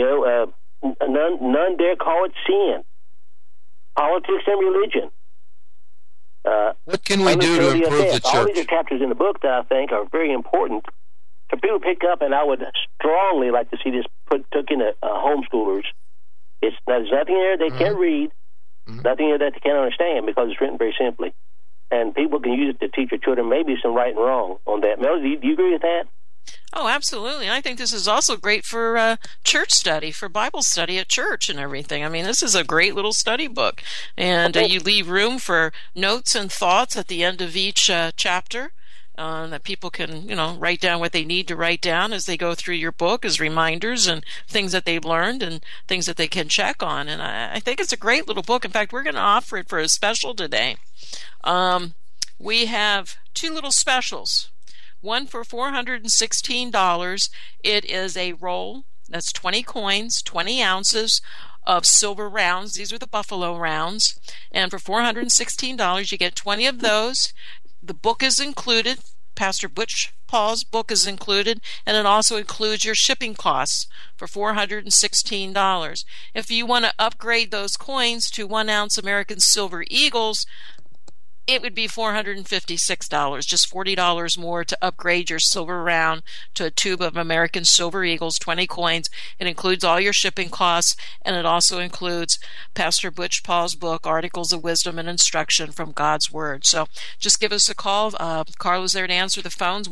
None dare call it sin. Politics and religion. What can we do to improve the church? All these are chapters in the book that I think are very important for people to pick up, and I would strongly like to see this took in homeschoolers. There's nothing there they can't read, nothing there that they can't understand because it's written very simply. And people can use it to teach their children maybe some right and wrong on that. Melody, do you agree with that? Oh, absolutely. I think this is also great for church study, for Bible study at church and everything. I mean, this is a great little study book. And you leave room for notes and thoughts at the end of each chapter that people can, write down what they need to write down as they go through your book as reminders and things that they've learned and things that they can check on. And I think it's a great little book. In fact, we're going to offer it for a special today. We have 2 little specials. One for $416. It is a roll that's 20 coins, 20 ounces of silver rounds. These are the Buffalo rounds. And for $416, you get 20 of those. The book is included. Pastor Butch Paul's book is included, and it also includes your shipping costs for $416. If you want to upgrade those coins to 1 ounce American Silver Eagles, it would be $456, just $40 more to upgrade your silver round to a tube of American Silver Eagles, 20 coins. It includes all your shipping costs, and it also includes Pastor Butch Paul's book, Articles of Wisdom and Instruction from God's Word. So just give us a call. Carla's there to answer the phones,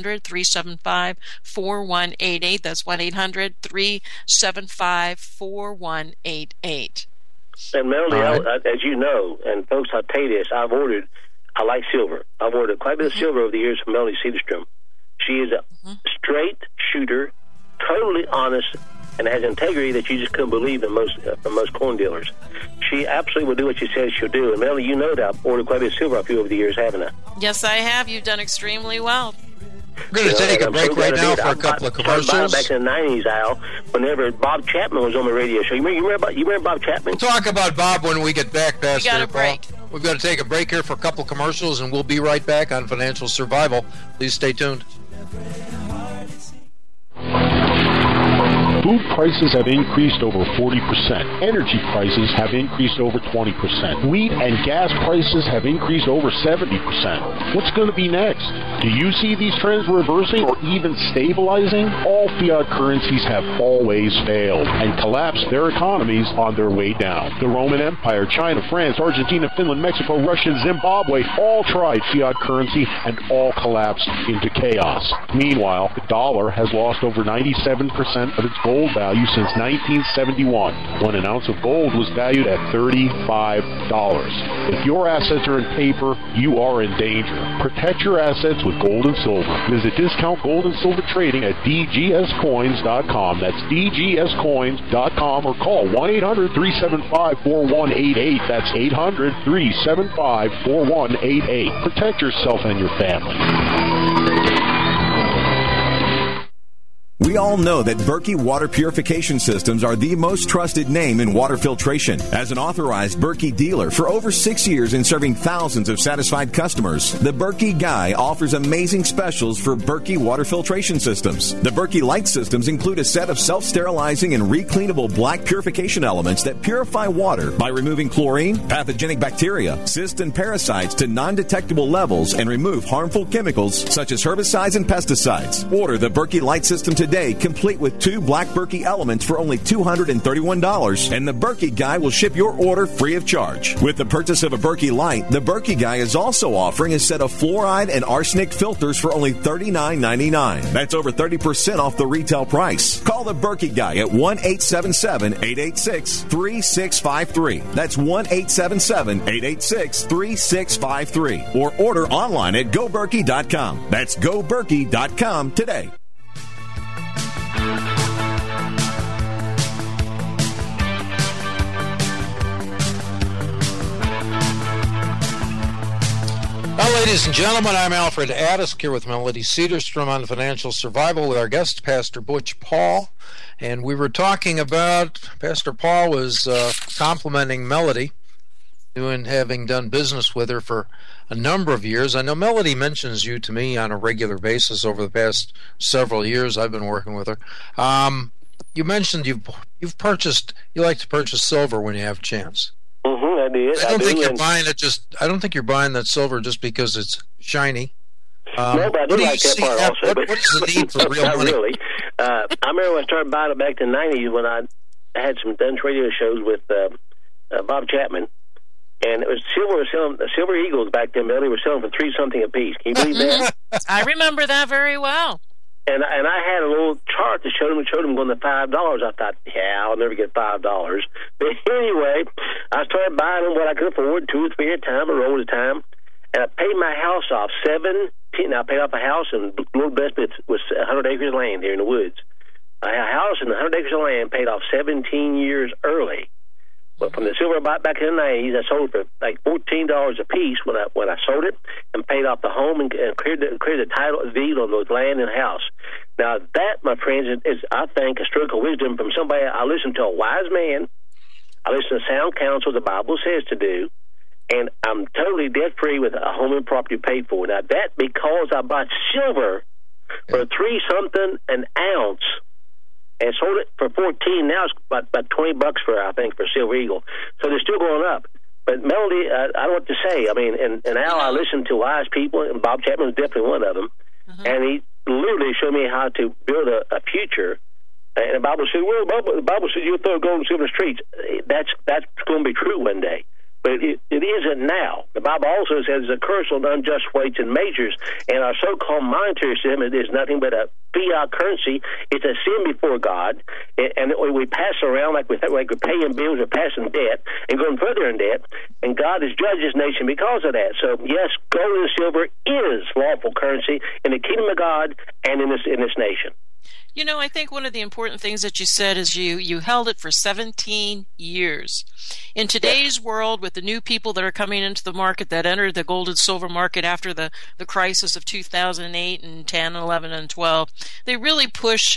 1-800-375-4188. That's 1-800-375-4188. And Melody, as you know, and folks, I'll tell you this, I like silver. I've ordered quite a bit of silver over the years from Melody Cedarstrom. She is a straight shooter, totally honest, and has integrity that you just couldn't believe from most coin dealers. She absolutely will do what she says she'll do. And Melody, you know that I've ordered quite a bit of silver off you over the years, haven't I? Yes, I have. You've done extremely well. We're going to take a break right now for a couple of commercials. Back in the 90s, Al, whenever Bob Chapman was on the radio show. You remember Bob Chapman? We'll talk about Bob when we get back, Pastor. We got a break. We've got to take a break here for a couple of commercials, and we'll be right back on Financial Survival. Please stay tuned. Food prices have increased over 40%. Energy prices have increased over 20%. Wheat and gas prices have increased over 70%. What's going to be next? Do you see these trends reversing or even stabilizing? All fiat currencies have always failed and collapsed their economies on their way down. The Roman Empire, China, France, Argentina, Finland, Mexico, Russia, Zimbabwe all tried fiat currency and all collapsed into chaos. Meanwhile, the dollar has lost over 97% of its gold value since 1971, when an ounce of gold was valued at $35. If your assets are in paper, you are in danger. Protect your assets with gold and silver. Visit Discount Gold and Silver Trading at dgscoins.com. That's dgscoins.com, or call 1-800-375-4188. That's 800-375-4188. Protect yourself and your family. We all know that Berkey Water Purification Systems are the most trusted name in water filtration. As an authorized Berkey dealer for over 6 years and serving thousands of satisfied customers, the Berkey Guy offers amazing specials for Berkey Water Filtration Systems. The Berkey Light Systems include a set of self-sterilizing and recleanable black purification elements that purify water by removing chlorine, pathogenic bacteria, cysts, and parasites to non-detectable levels and remove harmful chemicals such as herbicides and pesticides. Order the Berkey Light System today today, complete with 2 Black Berkey elements for only $231, and the Berkey Guy will ship your order free of charge. With the purchase of a Berkey Light, the Berkey Guy is also offering a set of fluoride and arsenic filters for only $39.99. That's over 30% off the retail price. Call the Berkey Guy at 1-877-886-3653. That's 1-877-886-3653. Or order online at GoBerkey.com. That's GoBerkey.com today. Well, ladies and gentlemen, I'm Alfred Addis here with Melody Cedarstrom on Financial Survival with our guest, Pastor Butch Paul. And we were talking about, Pastor Paul was complimenting Melody, having done business with her for a number of years. I know Melody mentions you to me on a regular basis over the past several years I've been working with her. You mentioned you like to purchase silver when you have a chance. I did. I don't think you're buying it I don't think you're buying that silver just because it's shiny. No, but I do like that part also. What is the need for real not money? Really. I remember when I started buying it back in the 90s when I had some Dunn's radio shows with Bob Chapman. And it was silver eagles back then, Melody, were selling for $3-something a piece. Can you believe that? I remember that very well. And I had a little chart that showed them going to $5. I thought, yeah, I'll never get $5. But anyway, I started buying them what I could afford, 2 or 3 at a time, a roll at a time. And I paid my house off. I paid off a house, and Lord bless me, it was 100 acres of land here in the woods. A house and 100 acres of land paid off 17 years early. But from the silver I bought back in the 90s, I sold it for like $14 a piece when I sold it, and paid off the home and cleared the title deed on those land and house. Now that, my friends, is I think a stroke of wisdom from somebody. I listened to a wise man. I listened to sound counsel the Bible says to do, and I'm totally debt free with a home and property paid for. Now that because I bought silver for $3-something an ounce. And sold it for $14. Now it's about $20 for Silver Eagle. So they're still going up. But Melody, I don't know what to say. I mean, and Al, I listen to wise people, and Bob Chapman was definitely one of them. And he literally showed me how to build a future. And the Bible said, the Bible says you'll throw gold and silver in the streets. That's going to be true one day. But it isn't now. The Bible also says there's a curse on unjust weights and measures, and our so-called monetary system is nothing but a fiat currency. It's a sin before God, and we pass around like we're paying bills or passing debt and going further in debt, and God has judged this nation because of that. So, yes, gold and silver is lawful currency in the kingdom of God and in this nation. You know, I think one of the important things that you said is you held it for 17 years. In today's world, with the new people that are coming into the market that entered the gold and silver market after the crisis of 2008 and 10, 11, and 12, they really push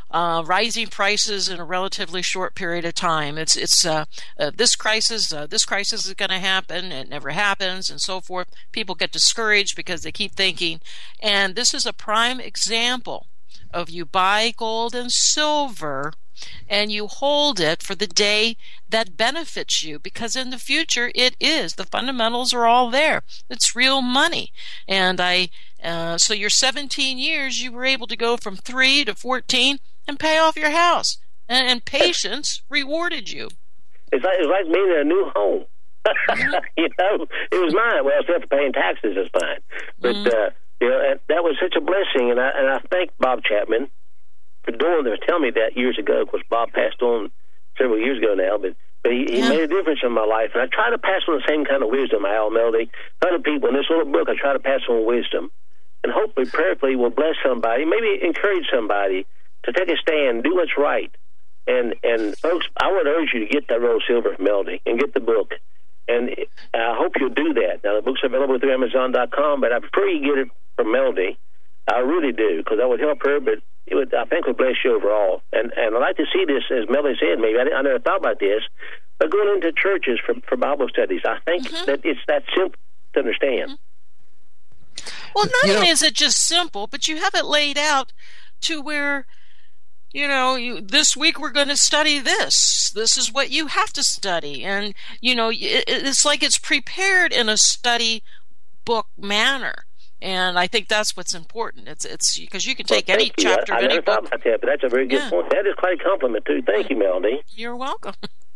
rising prices in a relatively short period of time. It's this crisis is going to happen. It never happens, and so forth. People get discouraged because they keep thinking, and this is a prime example of you buy gold and silver and you hold it for the day that benefits you, because in the future the fundamentals are all there. It's real money. And so your 17 years you were able to go from 3 to 14 and pay off your house, and patience rewarded you. It's like being in a new home. It was mine. Well, except for paying taxes, it's fine. But that was such a blessing, and I thank Bob Chapman for doing this. Tell me that years ago, because Bob passed on several years ago now, but he made a difference in my life, and I try to pass on the same kind of wisdom, Al, Melody. Other people in this little book, I try to pass on wisdom, and hopefully, prayerfully, will bless somebody, maybe encourage somebody to take a stand, do what's right. And folks, I would urge you to get that roll of silver, Melody, and get the book. And I hope you'll do that. Now, the book's available through Amazon.com, but I prefer you get it from Melody. I really do, because that would help her, but I think would bless you overall. And I'd like to see this, as Melody said, maybe I never thought about this, but going into churches for Bible studies. I think that it's that simple to understand. Well, not only is it just simple, but you have it laid out to where, this week we're going to study this. This is what you have to study. And, it's like it's prepared in a study book manner. And I think that's what's important. It's because you can take any chapter of any book. I never thought about that, but that's a very good point. That is quite a compliment, too. Thank you, Melody. You're welcome.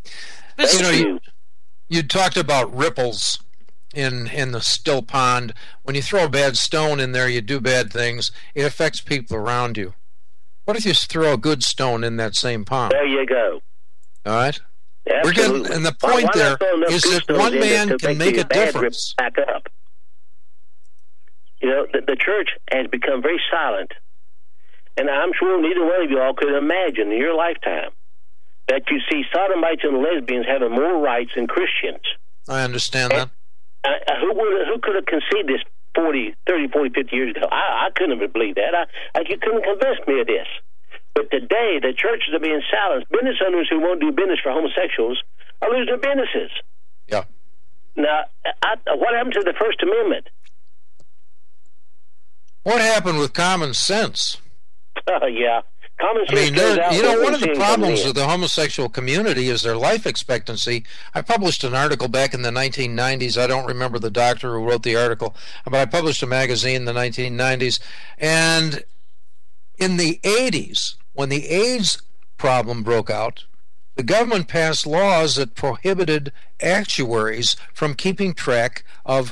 You talked about ripples in the still pond. When you throw a bad stone in there, you do bad things. It affects people around you. What if you throw a good stone in that same pond? There you go. All right? Absolutely. And the point there is that one man can make a difference. Back up. You know, the church has become very silent. And I'm sure neither one of you all could imagine in your lifetime that you see sodomites and lesbians having more rights than Christians. I understand that. Who could have conceived this 30, 40, 50 years ago? I couldn't have believed that. You couldn't convince me of this. But today, the churches are being silenced. Business owners who won't do business for homosexuals are losing their businesses. Yeah. Now, what happened to the First Amendment? What happened with common sense? Yeah. Common sense. One of the problems with the homosexual community is their life expectancy. I published an article back in the 1990s. I don't remember the doctor who wrote the article, but I published a magazine in the 1990s. And in the 80s, when the AIDS problem broke out, the government passed laws that prohibited actuaries from keeping track of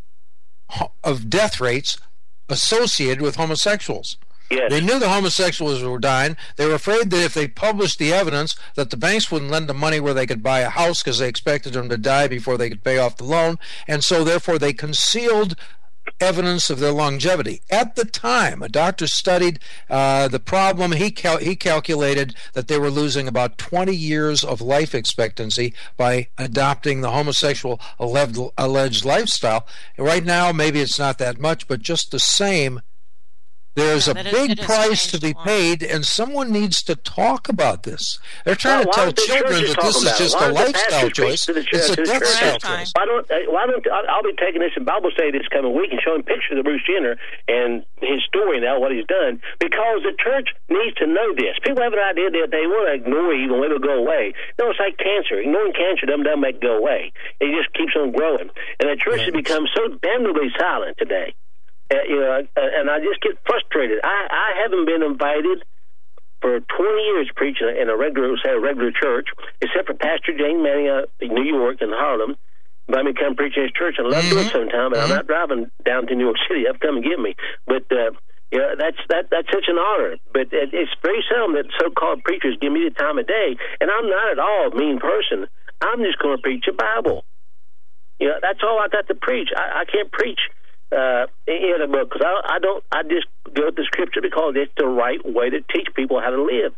death rates associated with homosexuals. Yes. They knew the homosexuals were dying. They were afraid that if they published the evidence, that the banks wouldn't lend them money where they could buy a house because they expected them to die before they could pay off the loan. And so, therefore, they concealed evidence of their longevity. At the time, a doctor studied the problem. He calculated that they were losing about 20 years of life expectancy by adopting the homosexual alleged lifestyle. Right now, maybe it's not that much, but just the same, there's a big price to be paid, and someone needs to talk about this. They're trying to tell children that this is just a lifestyle choice. It's a death style choice. Why don't I'll be taking this in Bible study this coming week and showing pictures of Bruce Jenner and his story now, what he's done, because the church needs to know this. People have an idea that they want to ignore you and let it go away. No, it's like cancer. Ignoring cancer doesn't make it go away. It just keeps on growing. And the church has become so damnably silent today. And I just get frustrated. I haven't been invited for 20 years preaching in a regular church, except for Pastor Jane Manning in New York and Harlem. Invite me to come preach in his church. I'd love to do it sometime, but I'm not driving down to New York City. Have to come and get me. But that's such an honor. But it's very seldom that so-called preachers give me the time of day, and I'm not at all a mean person. I'm just going to preach the Bible. That's all I got to preach. I can't preach in a book because I just go with the scripture because it's the right way to teach people how to live.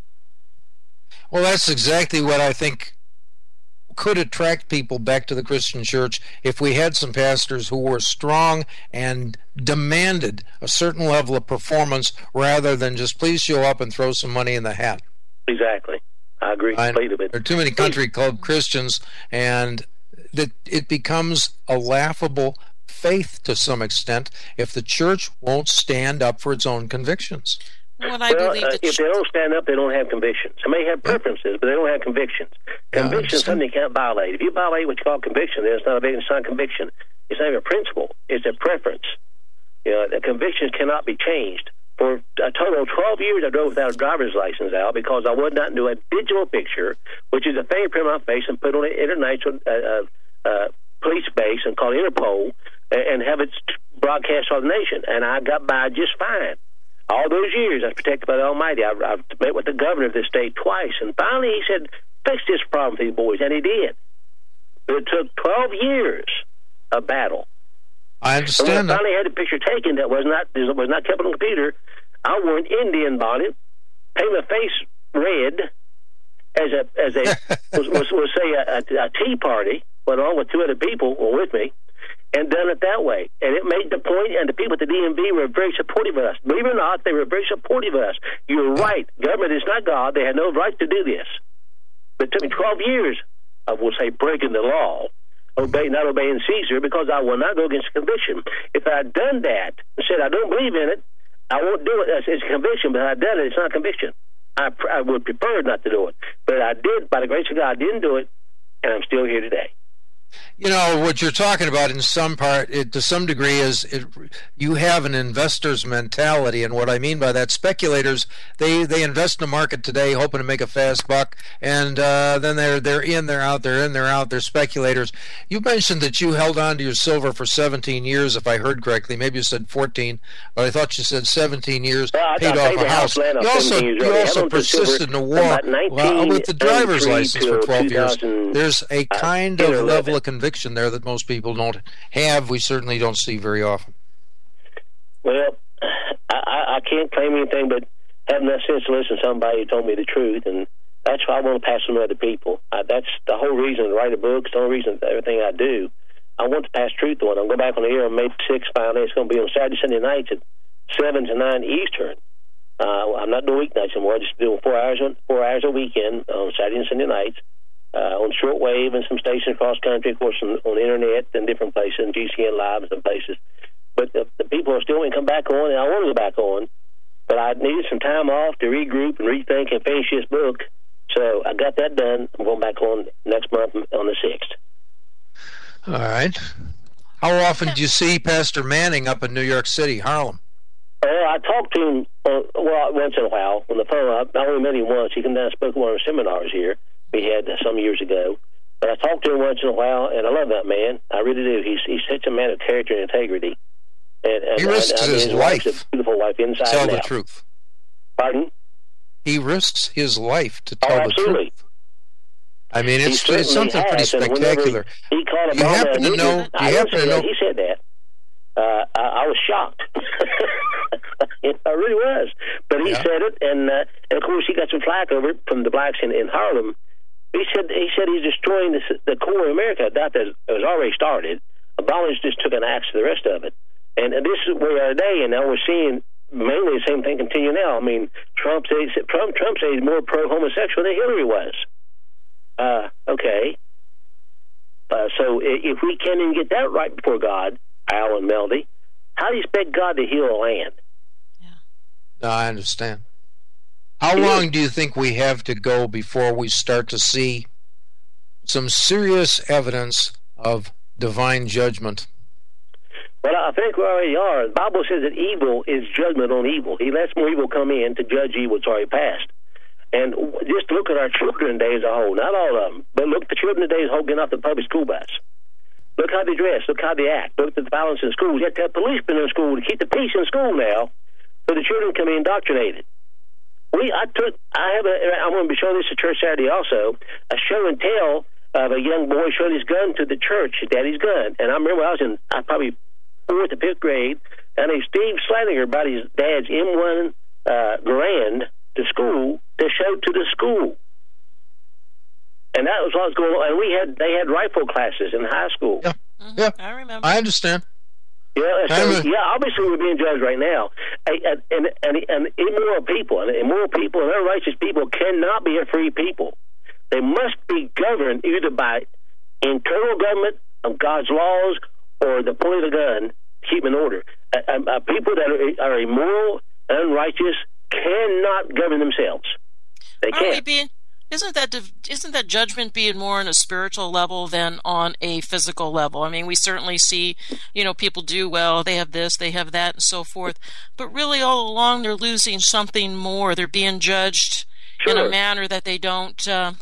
Well, that's exactly what I think could attract people back to the Christian church if we had some pastors who were strong and demanded a certain level of performance rather than just please show up and throw some money in the hat. Exactly. I agree completely. There are too many country club Christians, and that it becomes a laughable faith to some extent if the church won't stand up for its own convictions. If they don't stand up, they don't have convictions. They may have preferences, but they don't have convictions. Conviction is something you can't violate. If you violate what you call conviction, then it's not a conviction. It's not even a principle. It's a preference. The convictions cannot be changed. For a total of 12 years, I drove without a driver's license out because I would not do a digital picture, which is a fingerprint on my face, and put on an international police base and call Interpol and have it broadcast on the nation. And I got by just fine. All those years, I was protected by the Almighty. I've met with the governor of the state twice, and finally he said, fix this problem for you boys, and he did. But it took 12 years of battle. I understand. And when I finally had a picture taken that was not kept on the computer, I wore an Indian bonnet, paint my face red, as a tea party, went on with 2 other people were with me, and done it that way. And it made the point, and the people at the DMV were very supportive of us. Believe it or not, they were very supportive of us. You're right. Government is not God. They had no right to do this. But it took me 12 years, I will say, breaking the law, not obeying Caesar, because I will not go against conviction. If I had done that and said I don't believe in it, I won't do it. It's a conviction, but I had done it. It's not conviction. I would prefer not to do it. But I did, by the grace of God, I didn't do it, and I'm still here today. You know, what you're talking about in some part, to some degree, is you have an investor's mentality. And what I mean by that, speculators, they invest in the market today hoping to make a fast buck, and then they're in, they're out, they're in, they're out, they're speculators. You mentioned that you held on to your silver for 17 years, if I heard correctly. Maybe you said 14, but I thought you said 17 years, paid off a house. You also persisted in a war with the driver's license for 12 years. There's a kind of level of conviction there that most people don't have. We certainly don't see very often. Well, I can't claim anything but having that sense to listen to somebody who told me the truth, and that's why I want to pass on to other people. That's the whole reason to write a book. It's the only reason everything I do. I want to pass truth on. I'm going back on the air on May 6th. Finally, it's going to be on Saturday, Sunday nights at 7 to 9 Eastern. I'm not doing weeknights anymore. I'm just doing 4 hours a weekend on Saturday and Sunday nights. On shortwave and some stations across country, of course, on the internet and different places, and GCN Live and some places. But the people are still going to come back on, and I want to go back on. But I needed some time off to regroup and rethink and finish this book. So I got that done. I'm going back on next month on the 6th. All right. How often do you see Pastor Manning up in New York City, Harlem? I talked to him, once in a while on the phone. I only met him once. He came down and spoke at one of our seminars here we had some years ago. But I talked to him once in a while, and I love that man. I really do. He's such a man of character and integrity. And he risks his life. A beautiful wife inside tell and the out. Truth. Pardon? He risks his life to tell the absolutely. truth. I mean, it's something pretty spectacular. He called you happen to know? He said that. I was shocked. I really was. But he said it, and of course he got some flack over it from the blacks in Harlem. He said he's destroying the core of America. That it was already started. Obama just took an axe to the rest of it. And this is where we are today, and now we're seeing mainly the same thing continue now. I mean, Trump says he's more pro-homosexual than Hillary was. Okay. So if we can't even get that right before God, Al and Melody, how do you expect God to heal the land? No, I understand. How long do you think we have to go before we start to see some serious evidence of divine judgment? Well, I think we already are. The Bible says that evil is judgment on evil. He lets more evil come in to judge evil that's already passed. And just look at our children today as a whole. Not all of them, but look at the children today as a whole getting off the public school bus. Look how they dress. Look how they act. Look at the violence in schools. You have to have policemen in school to keep the peace in school now, so the children can be indoctrinated. I'm going to be showing this at church Saturday also, a show and tell of a young boy showing his gun to the church, his daddy's gun. And I remember I was in probably 4th or 5th grade, and Steve Slaninger brought his dad's M1 Garand to school to show to the school. And that was what was going on. And they had rifle classes in high school. Yeah, yeah. I remember. I understand. Yeah, obviously we're being judged right now. And immoral people and unrighteous people cannot be a free people. They must be governed either by internal government of God's laws or the point of the gun to keep in order. People that are immoral and unrighteous cannot govern themselves. They can't. Isn't that judgment being more on a spiritual level than on a physical level? I mean, we certainly see, people do well, they have this, they have that, and so forth. But really, all along, they're losing something more. They're being judged in a manner that they don't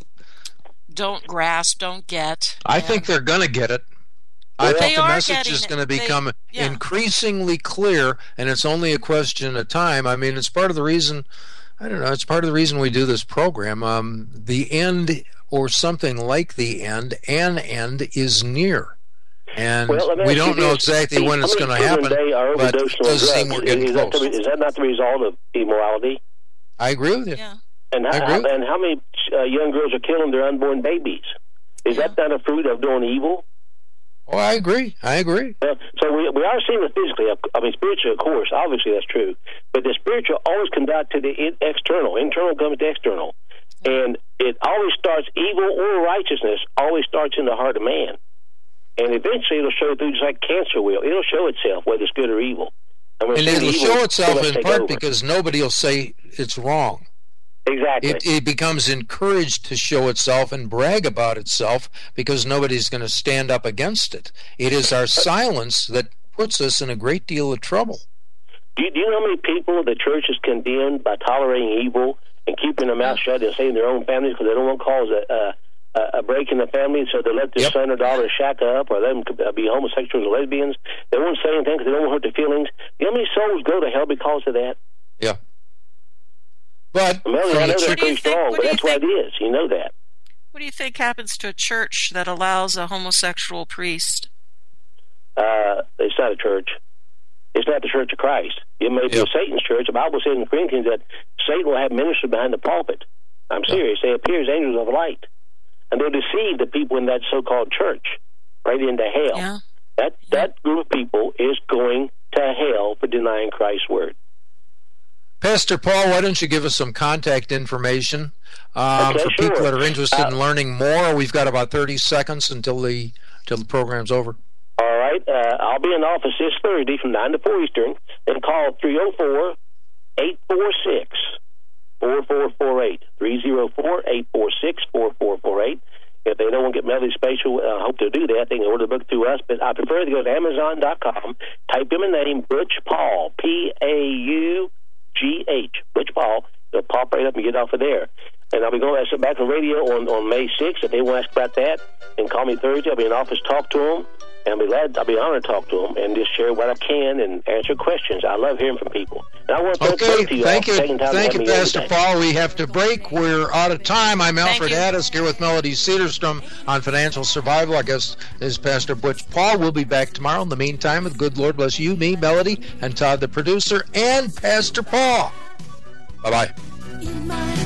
grasp, don't get. I think they're going to get it. I think the message is going to become increasingly clear, and it's only a question of time. I mean, it's part of the reason. I don't know. It's part of the reason we do this program. The end, or something like the end, an end is near. And we don't know exactly when it's going to happen, but it does seem we're getting close. Is that not the result of immorality? I agree with you. Yeah. And how many young girls are killing their unborn babies? Is that not a fruit of doing evil? Oh, I agree. So we are seeing it physically. I mean, spiritually, of course. Obviously, that's true. But the spiritual always comes back to the external. Internal comes to external. And it always starts, evil or righteousness always starts in the heart of man. And eventually it'll show through just like cancer will. It'll show itself whether it's good or evil. And it'll show itself in part because nobody will say it's wrong. Exactly. It becomes encouraged to show itself and brag about itself because nobody's going to stand up against it. It is our silence that puts us in a great deal of trouble. Do you know how many people the church has condemned by tolerating evil and keeping their mouth shut and saving their own families because they don't want to cause a break in the family, so they let their son or daughter shack up or let them be homosexuals or lesbians? They won't say anything because they don't want to hurt their feelings. You know how many souls go to hell because of that? Yeah. But Melody, I know they're pretty strong, but that's what it is. You know that. What do you think happens to a church that allows a homosexual priest? It's not a church. It's not the Church of Christ. It may be Satan's church. The Bible says in Corinthians that Satan will have ministers behind the pulpit. I'm serious. They appear as angels of light. And they'll deceive the people in that so-called church right into hell. Yeah. That group of people is going to hell for denying Christ's word. Pastor Paul, why don't you give us some contact information for people that are interested in learning more? We've got about 30 seconds until the program's over. All right. I'll be in the office this Thursday from 9 to 4 Eastern. Then call 304-846-4448. 304-846-4448. If they don't want to get Melody Spatial, I hope they'll do that. They can order the book through us. But I prefer to go to Amazon.com, type in my name, Butch Paul, P-A-U-G-H, Butch Paul. They'll pop right up and get off of there. And I'll be going to sit back on radio on May 6th. If they want to ask about that, then call me Thursday. I'll be in the office, talk to them. And I'll be honored to talk to them and just share what I can and answer questions. I love hearing from people. And I want to thank you. Thank you, Pastor Paul. We have to break. We're out of time. I'm Alfred Addis here with Melody Cedarstrom on Financial Survival. I guess this is Pastor Butch Paul. We'll be back tomorrow. In the meantime, the good Lord bless you, me, Melody, and Todd, the producer, and Pastor Paul. Bye-bye.